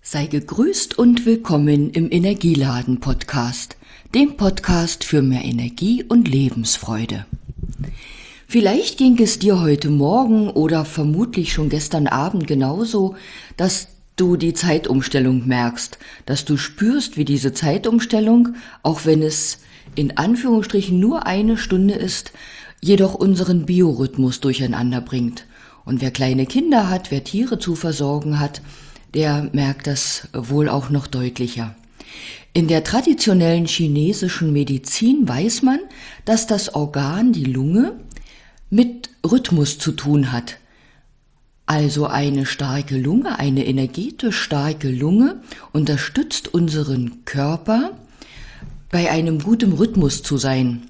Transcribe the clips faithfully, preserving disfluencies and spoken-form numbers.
Sei gegrüßt und willkommen im Energieladen-Podcast, dem Podcast für mehr Energie und Lebensfreude. Vielleicht ging es dir heute Morgen oder vermutlich schon gestern Abend genauso, dass du die Zeitumstellung merkst, dass du spürst, wie diese Zeitumstellung, auch wenn es in Anführungsstrichen nur eine Stunde ist, jedoch unseren Biorhythmus durcheinander bringt. Und wer kleine Kinder hat, wer Tiere zu versorgen hat, der merkt das wohl auch noch deutlicher. In der traditionellen chinesischen Medizin weiß man, dass das Organ, die Lunge, mit Rhythmus zu tun hat. Also eine starke Lunge, eine energetisch starke Lunge unterstützt unseren Körper, bei einem guten Rhythmus zu sein.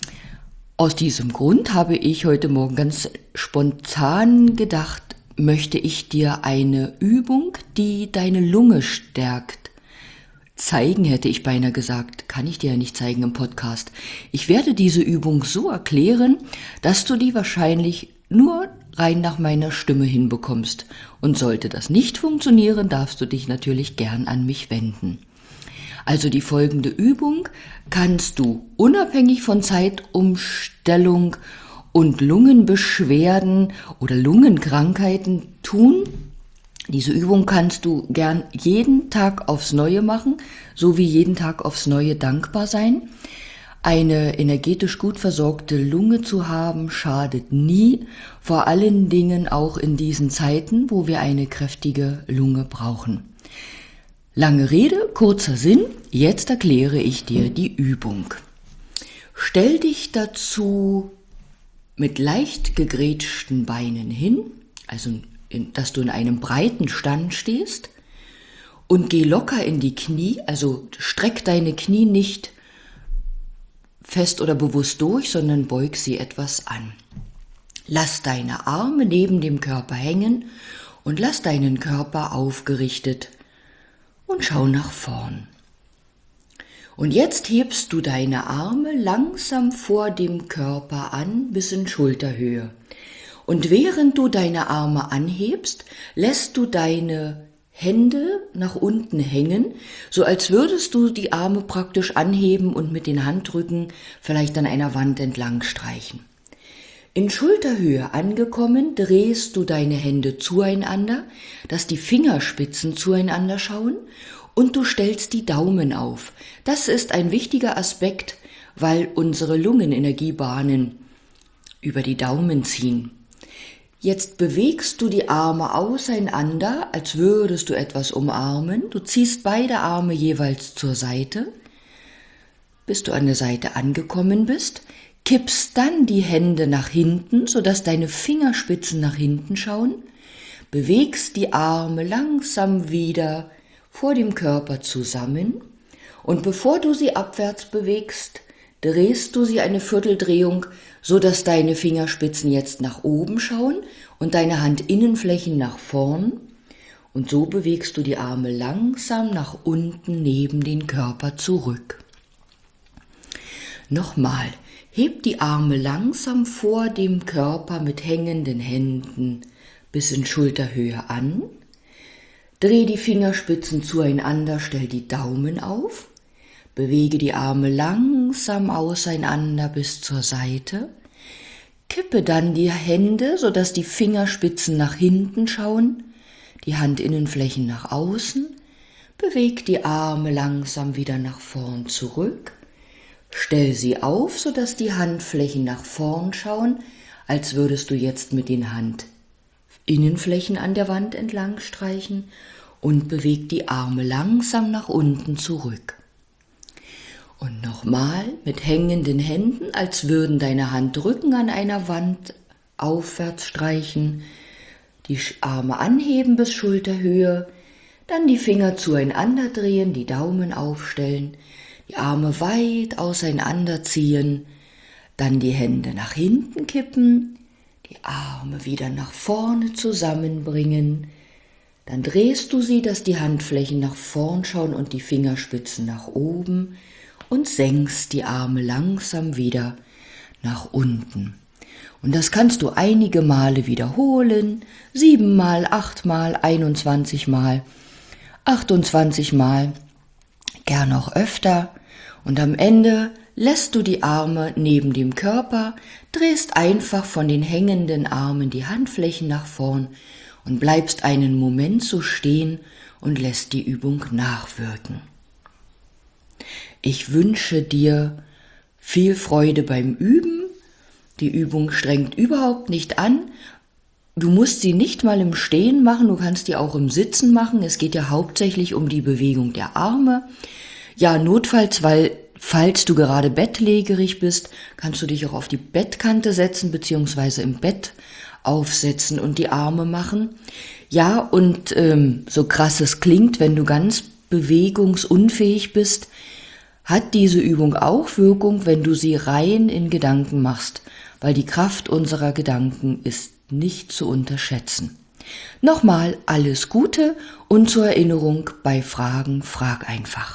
Aus diesem Grund habe ich heute Morgen ganz spontan gedacht, möchte ich dir eine Übung, die deine Lunge stärkt, zeigen, hätte ich beinahe gesagt. Kann ich dir ja nicht zeigen im Podcast. Ich werde diese Übung so erklären, dass du die wahrscheinlich nur rein nach meiner Stimme hinbekommst. Und sollte das nicht funktionieren, darfst du dich natürlich gern an mich wenden. Also die folgende Übung kannst du unabhängig von Zeitumstellung und Lungenbeschwerden oder Lungenkrankheiten tun. Diese Übung kannst du gern jeden Tag aufs Neue machen, so wie jeden Tag aufs Neue dankbar sein. Eine energetisch gut versorgte Lunge zu haben, schadet nie, vor allen Dingen auch in diesen Zeiten, wo wir eine kräftige Lunge brauchen. Lange Rede, kurzer Sinn, jetzt erkläre ich dir die Übung. Stell dich dazu mit leicht gegrätschten Beinen hin, also in, dass du in einem breiten Stand stehst, und geh locker in die Knie, also streck deine Knie nicht fest oder bewusst durch, sondern beug sie etwas an. Lass deine Arme neben dem Körper hängen und lass deinen Körper aufgerichtet und schau nach vorn. Und jetzt hebst du deine Arme langsam vor dem Körper an bis in Schulterhöhe. Und während du deine Arme anhebst, lässt du deine Hände nach unten hängen, so als würdest du die Arme praktisch anheben und mit den Handrücken vielleicht an einer Wand entlang streichen. In Schulterhöhe angekommen, drehst du deine Hände zueinander, dass die Fingerspitzen zueinander schauen, und du stellst die Daumen auf. Das ist ein wichtiger Aspekt, weil unsere Lungenenergiebahnen über die Daumen ziehen. Jetzt bewegst du die Arme auseinander, als würdest du etwas umarmen. Du ziehst beide Arme jeweils zur Seite, bis du an der Seite angekommen bist, kippst dann die Hände nach hinten, sodass deine Fingerspitzen nach hinten schauen, bewegst die Arme langsam wieder vor dem Körper zusammen, und bevor du sie abwärts bewegst, drehst du sie eine Vierteldrehung, so dass deine Fingerspitzen jetzt nach oben schauen und deine Handinnenflächen nach vorn, und so bewegst du die Arme langsam nach unten neben den Körper zurück. Nochmal, heb die Arme langsam vor dem Körper mit hängenden Händen bis in Schulterhöhe an. Dreh die Fingerspitzen zueinander, stell die Daumen auf, bewege die Arme langsam auseinander bis zur Seite, kippe dann die Hände, sodass die Fingerspitzen nach hinten schauen, die Handinnenflächen nach außen, beweg die Arme langsam wieder nach vorn zurück, stell sie auf, sodass die Handflächen nach vorn schauen, als würdest du jetzt mit den Hand Innenflächen an der Wand entlang streichen, und beweg die Arme langsam nach unten zurück. Und nochmal mit hängenden Händen, als würden deine Handrücken an einer Wand aufwärts streichen, die Arme anheben bis Schulterhöhe, dann die Finger zueinander drehen, die Daumen aufstellen, die Arme weit auseinanderziehen, dann die Hände nach hinten kippen, die Arme wieder nach vorne zusammenbringen, dann drehst du sie, dass die Handflächen nach vorn schauen und die Fingerspitzen nach oben, und senkst die Arme langsam wieder nach unten. Und das kannst du einige Male wiederholen, siebenmal, achtmal, einundzwanzigmal. achtundzwanzig Mal, gern auch öfter. Und am Ende lässt du die Arme neben dem Körper, drehst einfach von den hängenden Armen die Handflächen nach vorn und bleibst einen Moment so stehen und lässt die Übung nachwirken. Ich wünsche dir viel Freude beim Üben. Die Übung strengt überhaupt nicht an. Du musst sie nicht mal im Stehen machen, du kannst die auch im Sitzen machen. Es geht ja hauptsächlich um die Bewegung der Arme. Ja, notfalls, weil falls du gerade bettlägerig bist, kannst du dich auch auf die Bettkante setzen bzw. im Bett aufsetzen und die Arme machen. Ja, und ähm, so krass es klingt, wenn du ganz bewegungsunfähig bist, hat diese Übung auch Wirkung, wenn du sie rein in Gedanken machst, weil die Kraft unserer Gedanken ist nicht zu unterschätzen. Nochmal alles Gute und zur Erinnerung, bei Fragen frag einfach.